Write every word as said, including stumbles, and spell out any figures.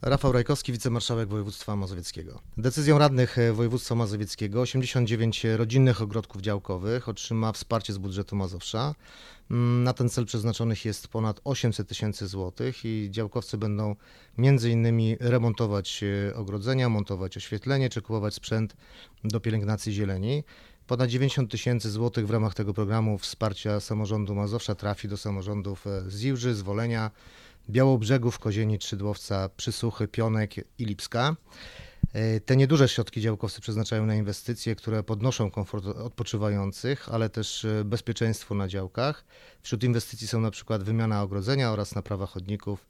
Rafał Rajkowski, wicemarszałek województwa mazowieckiego. Decyzją radnych województwa mazowieckiego osiemdziesiąt dziewięć rodzinnych ogrodków działkowych otrzyma wsparcie z budżetu Mazowsza. Na ten cel przeznaczonych jest ponad osiemset tysięcy złotych i działkowcy będą między innymi remontować ogrodzenia, montować oświetlenie czy kupować sprzęt do pielęgnacji zieleni. Ponad dziewięćdziesiąt tysięcy złotych w ramach tego programu wsparcia samorządu Mazowsza trafi do samorządów z Iłży, z Wolenia, Białobrzegów, Kozienic, Szydłowca, Przysuchy, Pionek i Lipska. Te nieduże środki działkowcy przeznaczają na inwestycje, które podnoszą komfort odpoczywających, ale też bezpieczeństwo na działkach. Wśród inwestycji są na przykład wymiana ogrodzenia oraz naprawa chodników